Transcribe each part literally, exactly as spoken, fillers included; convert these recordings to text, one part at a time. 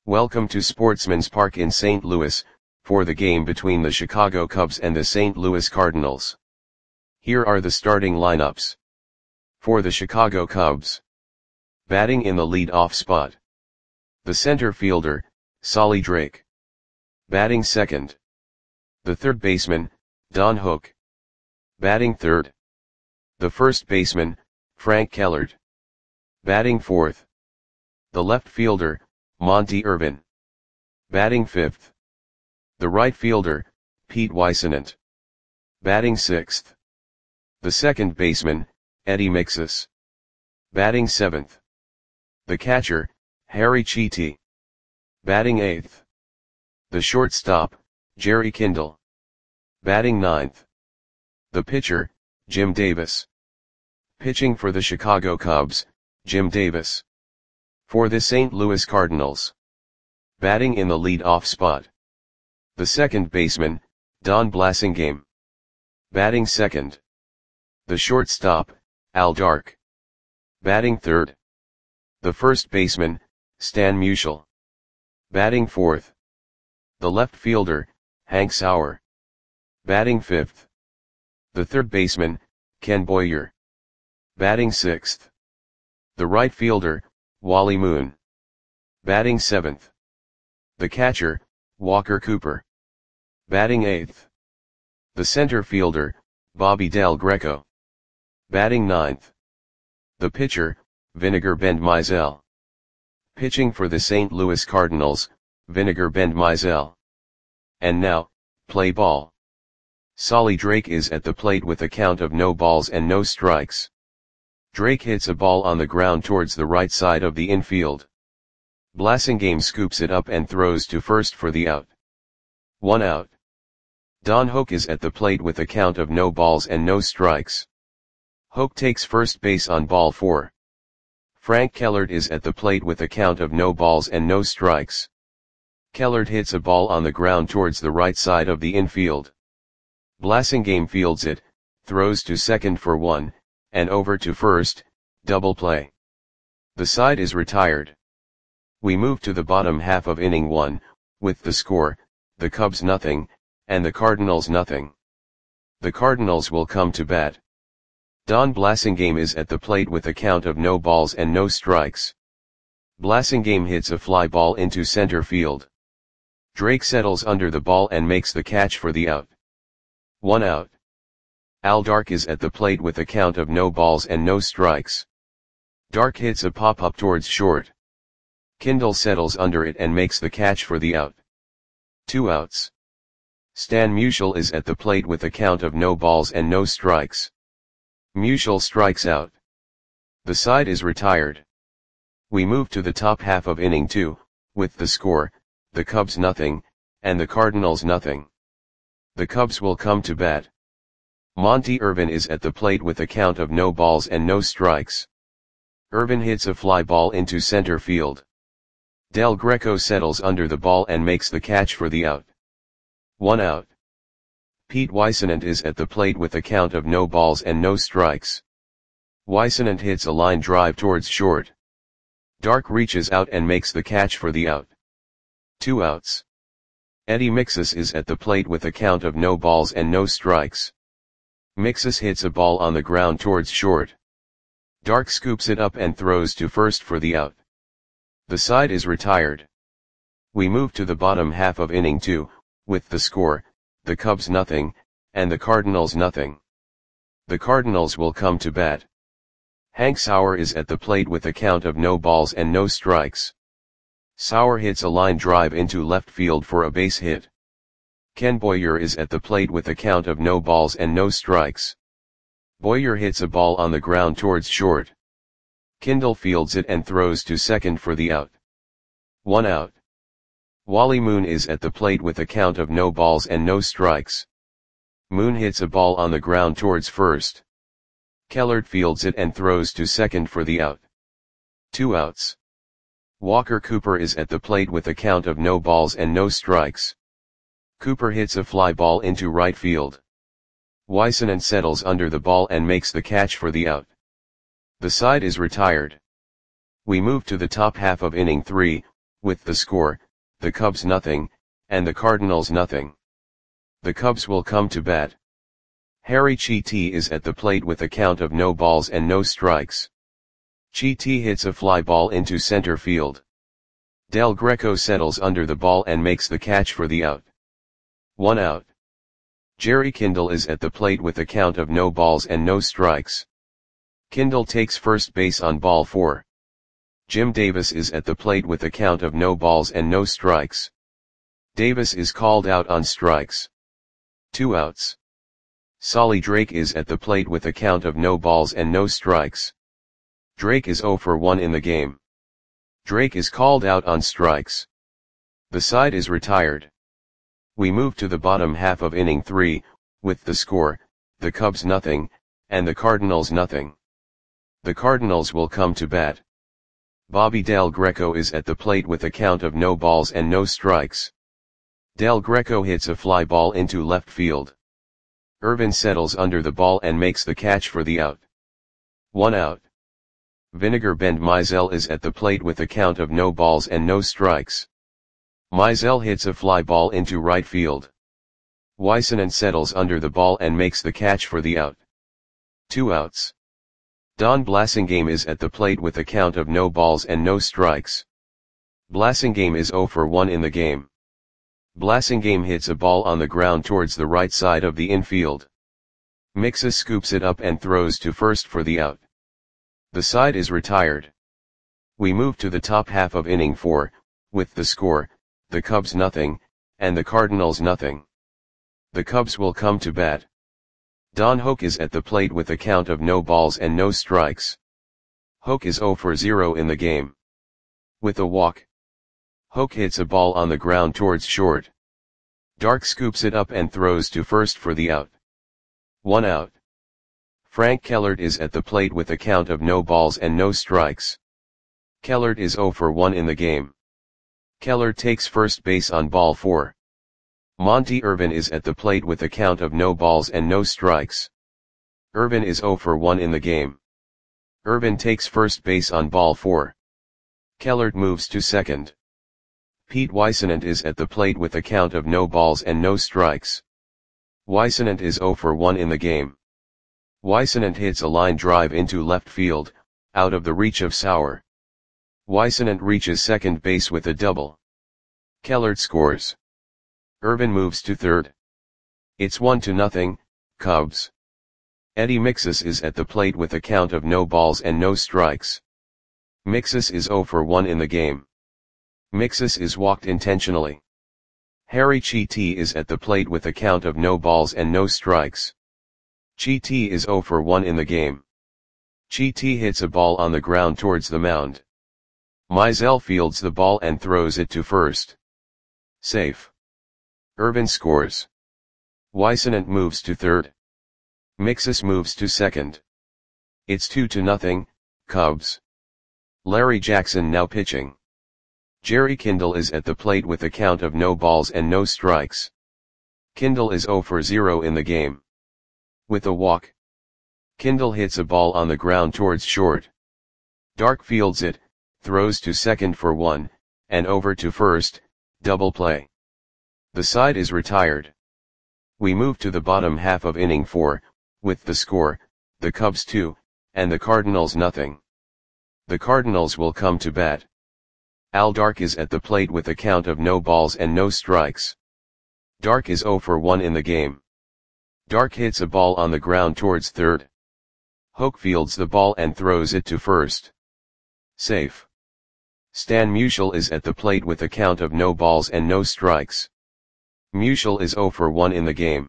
Welcome to Sportsman's Park in Saint Louis, for the game between the Chicago Cubs and the Saint Louis Cardinals. Here are the starting lineups. For the Chicago Cubs. Batting in the lead-off spot. The center fielder, Solly Drake. Batting second. The third baseman, Don Hook. Batting third. The first baseman, Frank Kellert. Batting fourth. The left fielder, Monte Irvin. Batting fifth. The right fielder, Pete Whisenant. Batting sixth. The second baseman, Eddie Mixas. Batting seventh. The catcher, Harry Chiti. Batting eighth. The shortstop, Jerry Kindle. Batting ninth. The pitcher, Jim Davis. Pitching for the Chicago Cubs, Jim Davis. For the Saint Louis Cardinals. Batting in the lead-off spot. The second baseman, Don Blasingame. Batting second. The shortstop, Al Dark. Batting third. The first baseman, Stan Musial. Batting fourth. The left fielder, Hank Sauer. Batting fifth. The third baseman, Ken Boyer. Batting sixth. The right fielder, Wally Moon. Batting seventh. The catcher, Walker Cooper. Batting eighth. The center fielder, Bobby Del Greco. Batting ninth. The pitcher, Vinegar Bend Mizell. Pitching for the Saint Louis Cardinals, Vinegar Bend Mizell. And now, play ball. Solly Drake is at the plate with a count of no balls and no strikes. Drake hits a ball on the ground towards the right side of the infield. Blasingame scoops it up and throws to first for the out. One out. Don Hook is at the plate with a count of no balls and no strikes. Hook takes first base on ball four. Frank Kellert is at the plate with a count of no balls and no strikes. Kellert hits a ball on the ground towards the right side of the infield. Blasingame fields it, throws to second for one, and over to first, double play. The side is retired. We move to the bottom half of inning one, with the score, the Cubs nothing, and the Cardinals nothing. The Cardinals will come to bat. Don Blasingame is at the plate with a count of no balls and no strikes. Blasingame hits a fly ball into center field. Drake settles under the ball and makes the catch for the out. One out. Al Dark is at the plate with a count of no balls and no strikes. Dark hits a pop-up towards short. Kindle settles under it and makes the catch for the out. Two outs. Stan Musial is at the plate with a count of no balls and no strikes. Musial strikes out. The side is retired. We move to the top half of inning two, with the score, the Cubs nothing, and the Cardinals nothing. The Cubs will come to bat. Monte Irvin is at the plate with a count of no balls and no strikes. Irvin hits a fly ball into center field. Del Greco settles under the ball and makes the catch for the out. One out. Pete Whisenant is at the plate with a count of no balls and no strikes. Whisenant hits a line drive towards short. Dark reaches out and makes the catch for the out. Two outs. Eddie Mixas is at the plate with a count of no balls and no strikes. Mixas hits a ball on the ground towards short. Dark scoops it up and throws to first for the out. The side is retired. We move to the bottom half of inning two, with the score, the Cubs nothing, and the Cardinals nothing. The Cardinals will come to bat. Hank Sauer is at the plate with a count of no balls and no strikes. Sauer hits a line drive into left field for a base hit. Ken Boyer is at the plate with a count of no balls and no strikes. Boyer hits a ball on the ground towards short. Kindle fields it and throws to second for the out. One out. Wally Moon is at the plate with a count of no balls and no strikes. Moon hits a ball on the ground towards first. Kellert fields it and throws to second for the out. Two outs. Walker Cooper is at the plate with a count of no balls and no strikes. Cooper hits a fly ball into right field. Whisenant settles under the ball and makes the catch for the out. The side is retired. We move to the top half of inning three, with the score, the Cubs nothing, and the Cardinals nothing. The Cubs will come to bat. Harry Chiti is at the plate with a count of no balls and no strikes. Chiti hits a fly ball into center field. Del Greco settles under the ball and makes the catch for the out. One out. Jerry Kindle is at the plate with a count of no balls and no strikes. Kindle takes first base on ball four. Jim Davis is at the plate with a count of no balls and no strikes. Davis is called out on strikes. Two outs. Solly Drake is at the plate with a count of no balls and no strikes. Drake is zero for one in the game. Drake is called out on strikes. The side is retired. We move to the bottom half of inning three, with the score, the Cubs nothing, and the Cardinals nothing. The Cardinals will come to bat. Bobby Del Greco is at the plate with a count of no balls and no strikes. Del Greco hits a fly ball into left field. Irvin settles under the ball and makes the catch for the out. One out. Vinegar Bend Mizell is at the plate with a count of no balls and no strikes. Mizell hits a fly ball into right field. Weissenen settles under the ball and makes the catch for the out. Two outs. Don Blasingame is at the plate with a count of no balls and no strikes. Blasingame is zero for one in the game. Blasingame hits a ball on the ground towards the right side of the infield. Mixus scoops it up and throws to first for the out. The side is retired. We move to the top half of inning four, with the score, the Cubs nothing, and the Cardinals nothing. The Cubs will come to bat. Don Hoke is at the plate with a count of no balls and no strikes. Hoke is zero for zero in the game. With a walk. Hoke hits a ball on the ground towards short. Dark scoops it up and throws to first for the out. One out. Frank Kellert is at the plate with a count of no balls and no strikes. Kellert is zero for one in the game. Kellert takes first base on ball four. Monty Irvin is at the plate with a count of no balls and no strikes. Irvin is zero for one in the game. Irvin takes first base on ball four. Kellert moves to second. Pete Weissenant is at the plate with a count of no balls and no strikes. Weissenant is zero for one in the game. Weissenant hits a line drive into left field, out of the reach of Sauer. Weissenant reaches second base with a double. Kellert scores. Irvin moves to third. It's one to nothing, Cubs. Eddie Mixus is at the plate with a count of no balls and no strikes. Mixus is zero for one in the game. Mixus is walked intentionally. Harry Chiti is at the plate with a count of no balls and no strikes. Chiti is zero for one in the game. Chiti hits a ball on the ground towards the mound. Mizell fields the ball and throws it to first. Safe. Irvin scores. Weissenant moves to third. Mixus moves to second. It's two to nothing, Cubs. Larry Jackson now pitching. Jerry Kindle is at the plate with a count of no balls and no strikes. Kindle is zero for zero in the game. With a walk. Kindle hits a ball on the ground towards short. Dark fields it, throws to second for one, and over to first, double play. The side is retired. We move to the bottom half of inning four, with the score, the Cubs two, and the Cardinals nothing. The Cardinals will come to bat. Al Dark is at the plate with a count of no balls and no strikes. Dark is zero for one in the game. Dark hits a ball on the ground towards third. Hoke fields the ball and throws it to first. Safe. Stan Musial is at the plate with a count of no balls and no strikes. Musial is zero for one in the game.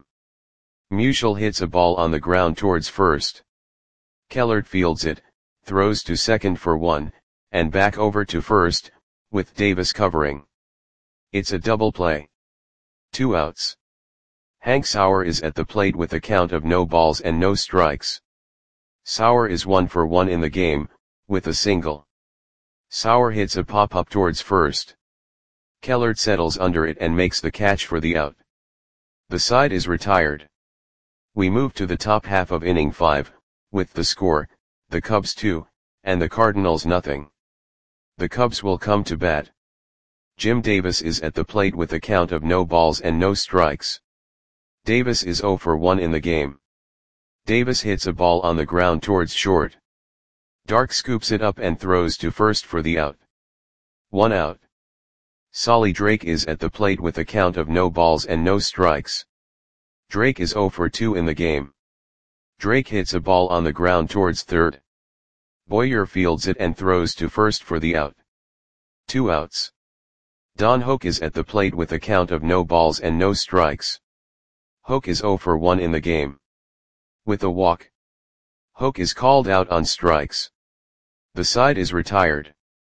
Musial hits a ball on the ground towards first. Kellert fields it, throws to second for one, and back over to first, with Davis covering. It's a double play. Two outs. Hank Sauer is at the plate with a count of no balls and no strikes. Sauer is one for one in the game, with a single. Sauer hits a pop-up towards first. Kellert settles under it and makes the catch for the out. The side is retired. We move to the top half of inning five, with the score, the Cubs two, and the Cardinals nothing. The Cubs will come to bat. Jim Davis is at the plate with a count of no balls and no strikes. Davis is zero for one in the game. Davis hits a ball on the ground towards short. Dark scoops it up and throws to first for the out. One out. Solly Drake is at the plate with a count of no balls and no strikes. Drake is zero for two in the game. Drake hits a ball on the ground towards third. Boyer fields it and throws to first for the out. Two outs. Don Hoak is at the plate with a count of no balls and no strikes. Hoak is zero for one in the game. With a walk. Hoak is called out on strikes. The side is retired.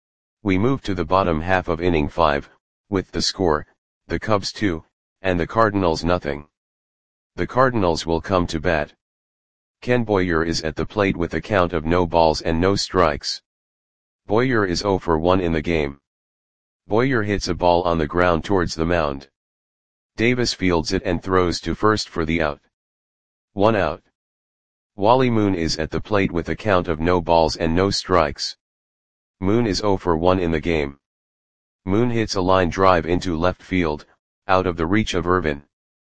We move to the bottom half of inning five, with the score, the Cubs two, and the Cardinals nothing. The Cardinals will come to bat. Ken Boyer is at the plate with a count of no balls and no strikes. Boyer is zero for one in the game. Boyer hits a ball on the ground towards the mound. Davis fields it and throws to first for the out. One out. Wally Moon is at the plate with a count of no balls and no strikes. Moon is zero for one in the game. Moon hits a line drive into left field, out of the reach of Irvin.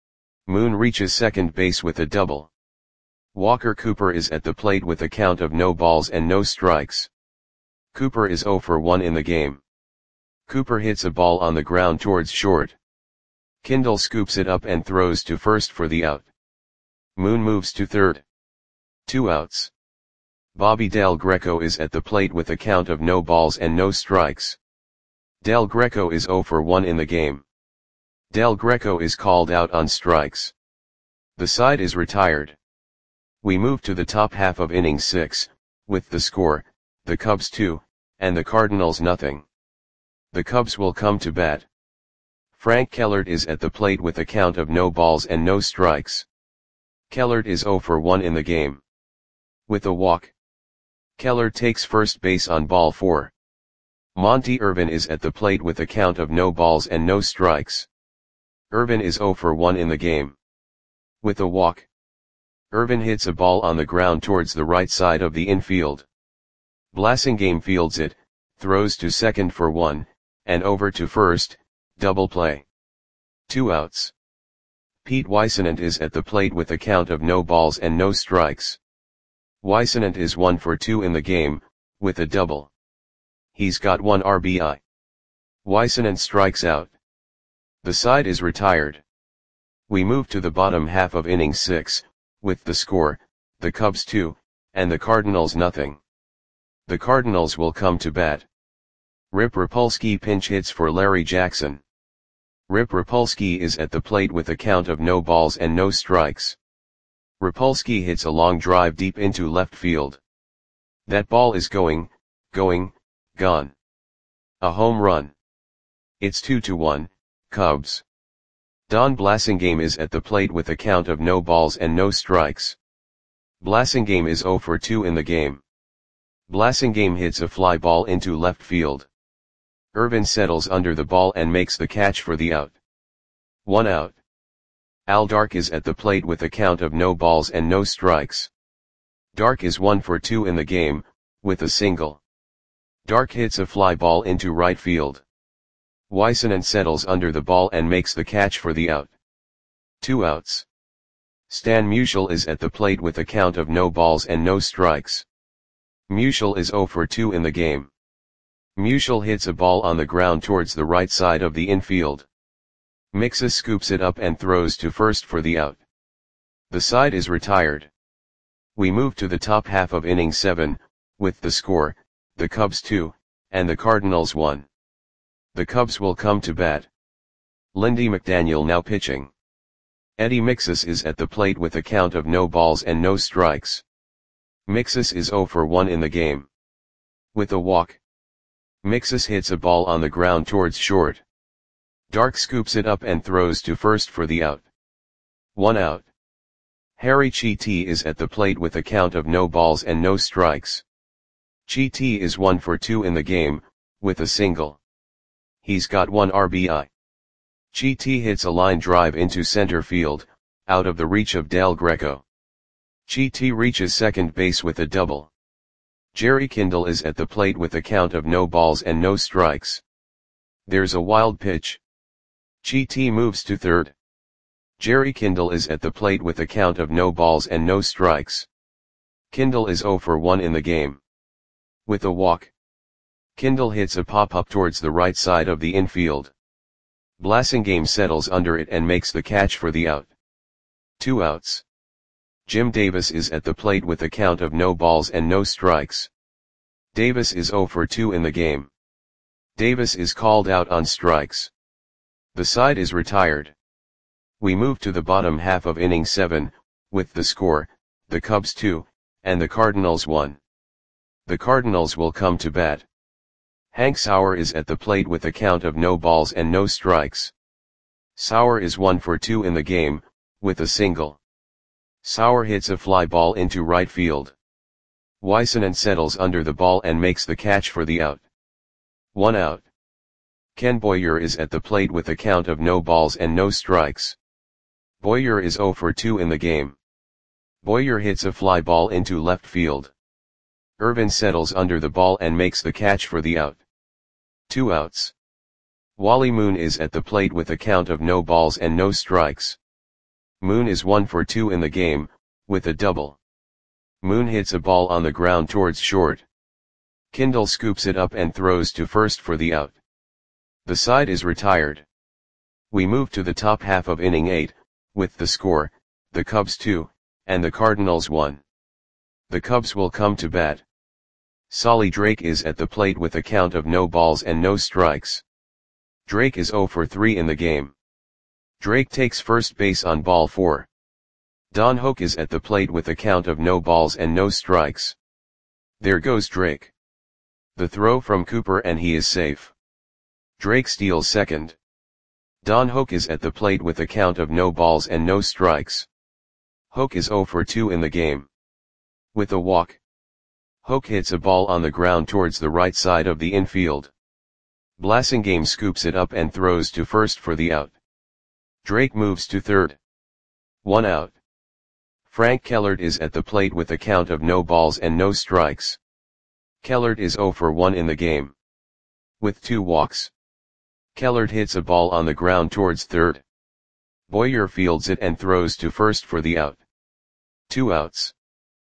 Moon reaches second base with a double. Walker Cooper is at the plate with a count of no balls and no strikes. Cooper is zero for one in the game. Cooper hits a ball on the ground towards short. Kindle scoops it up and throws to first for the out. Moon moves to third. Two outs. Bobby Del Greco is at the plate with a count of no balls and no strikes. Del Greco is zero for one in the game. Del Greco is called out on strikes. The side is retired. We move to the top half of inning six, with the score, the Cubs two, and the Cardinals nothing. The Cubs will come to bat. Frank Kellert is at the plate with a count of no balls and no strikes. Kellert is zero for one in the game. With a walk. Kellert takes first base on ball four. Monty Irvin is at the plate with a count of no balls and no strikes. Irvin is zero for one in the game. With a walk. Irvin hits a ball on the ground towards the right side of the infield. Blasingame fields it, throws to second for one, and over to first, double play. Two outs. Pete Weissenant is at the plate with a count of no balls and no strikes. Weissenant is one for two in the game, with a double. He's got one R B I. Weissenant strikes out. The side is retired. We move to the bottom half of inning six, with the score, the Cubs two, and the Cardinals nothing. The Cardinals will come to bat. Rip Rapolsky pinch hits for Larry Jackson. Rip Rapolsky is at the plate with a count of no balls and no strikes. Rapolsky hits a long drive deep into left field. That ball is going, going, gone. A home run. It's two to one, Cubs. Don Blasingame is at the plate with a count of no balls and no strikes. Blasingame is zero for two in the game. Blasingame hits a fly ball into left field. Irvin settles under the ball and makes the catch for the out. One out. Al Dark is at the plate with a count of no balls and no strikes. Dark is one for two in the game, with a single. Dark hits a fly ball into right field. Weissenant settles under the ball and makes the catch for the out. Two outs. Stan Musial is at the plate with a count of no balls and no strikes. Musial is zero for two in the game. Musial hits a ball on the ground towards the right side of the infield. Mixes scoops it up and throws to first for the out. The side is retired. We move to the top half of inning seven, with the score, the Cubs two, and the Cardinals one. The Cubs will come to bat. Lindy McDaniel now pitching. Eddie Mixes is at the plate with a count of no balls and no strikes. Mixes is zero for one in the game. With a walk. Mixes hits a ball on the ground towards short. Dark scoops it up and throws to first for the out. One out. Harry Chiti is at the plate with a count of no balls and no strikes. Chiti is one for two in the game, with a single. He's got one R B I. Chiti hits a line drive into center field, out of the reach of Del Greco. Chiti reaches second base with a double. Jerry Kindle is at the plate with a count of no balls and no strikes. There's a wild pitch. Chi-Ti moves to third. Jerry Kindle is at the plate with a count of no balls and no strikes. Kindle is oh for one in the game. With a walk. Kindle hits a pop-up towards the right side of the infield. Blasingame settles under it and makes the catch for the out. Two outs. Jim Davis is at the plate with a count of no balls and no strikes. Davis is oh for two in the game. Davis is called out on strikes. The side is retired. We move to the bottom half of inning seven, with the score, the Cubs two, and the Cardinals one. The Cardinals will come to bat. Hank Sauer is at the plate with a count of no balls and no strikes. Sauer is one for two in the game, with a single. Sauer hits a fly ball into right field. Whisenant settles under the ball and makes the catch for the out. One out. Ken Boyer is at the plate with a count of no balls and no strikes. Boyer is oh for two in the game. Boyer hits a fly ball into left field. Irvin settles under the ball and makes the catch for the out. Two outs. Wally Moon is at the plate with a count of no balls and no strikes. Moon is one for two in the game, with a double. Moon hits a ball on the ground towards short. Kindle scoops it up and throws to first for the out. The side is retired. We move to the top half of inning eight, with the score, the Cubs two, and the Cardinals one. The Cubs will come to bat. Solly Drake is at the plate with a count of no balls and no strikes. Drake is oh for three in the game. Drake takes first base on ball four. Don Hoak is at the plate with a count of no balls and no strikes. There goes Drake. The throw from Cooper and he is safe. Drake steals second. Don Hoak is at the plate with a count of no balls and no strikes. Hoak is oh for two in the game. With a walk. Hoak hits a ball on the ground towards the right side of the infield. Blasingame scoops it up and throws to first for the out. Drake moves to third. One out. Frank Kellert is at the plate with a count of no balls and no strikes. Kellert is oh for one in the game. With two walks. Kellert hits a ball on the ground towards third. Boyer fields it and throws to first for the out. Two outs.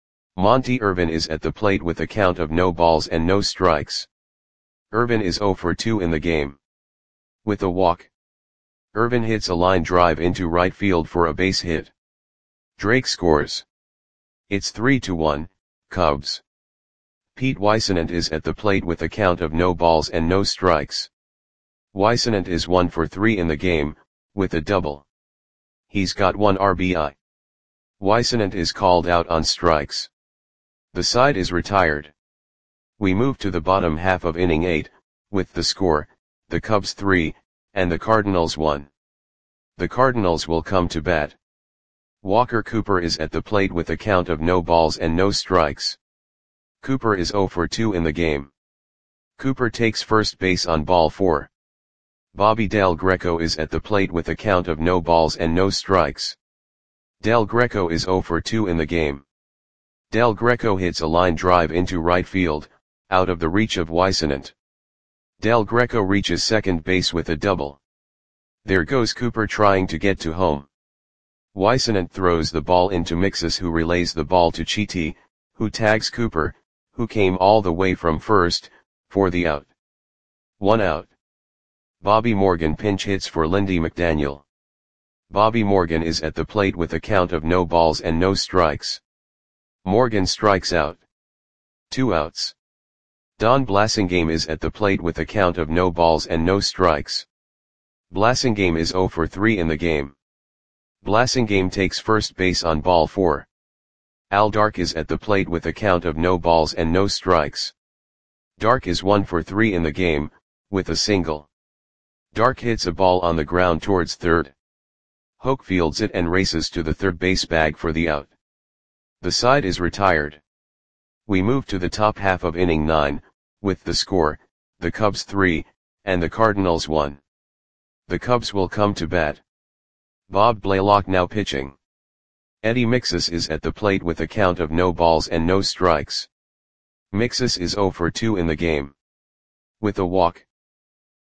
Monty Irvin is at the plate with a count of no balls and no strikes. Irvin is oh for two in the game. With a walk. Irvin hits a line drive into right field for a base hit. Drake scores. It's three to one, Cubs. Pete Whisenant is at the plate with a count of no balls and no strikes. Whisenant is one for three in the game, with a double. He's got one R B I. Whisenant is called out on strikes. The side is retired. We move to the bottom half of inning eight, with the score, the Cubs three, and the Cardinals one. The Cardinals will come to bat. Walker Cooper is at the plate with a count of no balls and no strikes. Cooper is oh for two in the game. Cooper takes first base on ball four. Bobby Del Greco is at the plate with a count of no balls and no strikes. Del Greco is oh for two in the game. Del Greco hits a line drive into right field, out of the reach of Whisenant. Del Greco reaches second base with a double. There goes Cooper trying to get to home. Whisenant throws the ball into Mixus, who relays the ball to Chi-Ti, who tags Cooper, who came all the way from first, for the out. One out. Bobby Morgan pinch hits for Lindy McDaniel. Bobby Morgan is at the plate with a count of no balls and no strikes. Morgan strikes out. Two outs. Don Blasingame is at the plate with a count of no balls and no strikes. Blasingame is oh for three in the game. Blasingame takes first base on ball four. Al Dark is at the plate with a count of no balls and no strikes. Dark is one for three in the game, with a single. Dark hits a ball on the ground towards third. Hoak fields it and races to the third base bag for the out. The side is retired. We move to the top half of inning nine, with the score, the Cubs three, and the Cardinals one. The Cubs will come to bat. Bob Blaylock now pitching. Eddie Mixus is at the plate with a count of no balls and no strikes. Mixus is oh for two in the game. With a walk.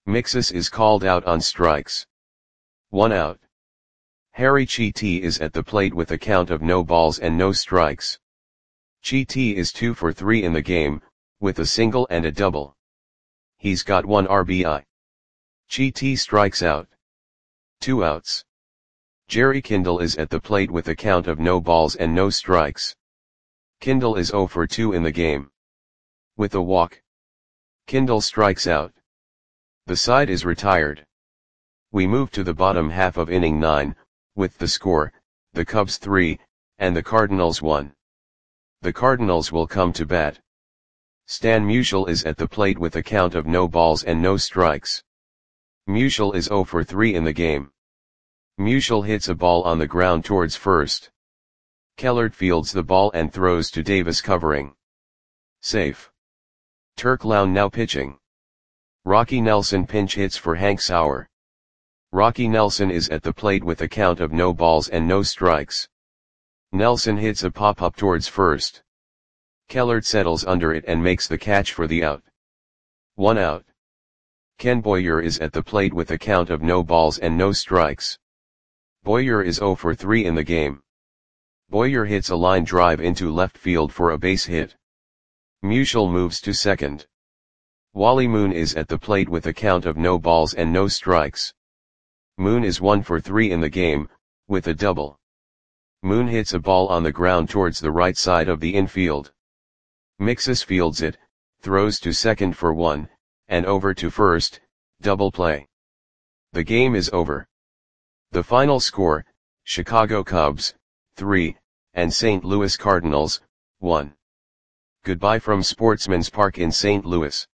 Mixus is called out on strikes. One out. Harry Chiti is at the plate with a count of no balls and no strikes. Chiti is two for three in the game, with a single and a double. He's got one R B I. Chiti strikes out. Two outs. Jerry Kindle is at the plate with a count of no balls and no strikes. Kindle is zero for two in the game. With a walk. Kindle strikes out. The side is retired. We move to the bottom half of inning nine, with the score, the Cubs three, and the Cardinals one. The Cardinals will come to bat. Stan Musial is at the plate with a count of no balls and no strikes. Musial is zero for three in the game. Musial hits a ball on the ground towards first. Kellert fields the ball and throws to Davis covering. Safe. Turk Lown now pitching. Rocky Nelson pinch hits for Hank Sauer. Rocky Nelson is at the plate with a count of no balls and no strikes. Nelson hits a pop-up towards first. Kellert settles under it and makes the catch for the out. One out. Ken Boyer is at the plate with a count of no balls and no strikes. Boyer is zero for three in the game. Boyer hits a line drive into left field for a base hit. Musial moves to second. Wally Moon is at the plate with a count of no balls and no strikes. Moon is one for three in the game, with a double. Moon hits a ball on the ground towards the right side of the infield. Mixus fields it, throws to second for one, and over to first, double play. The game is over. The final score, Chicago Cubs, three, and Saint Louis Cardinals, one. Goodbye from Sportsman's Park in Saint Louis.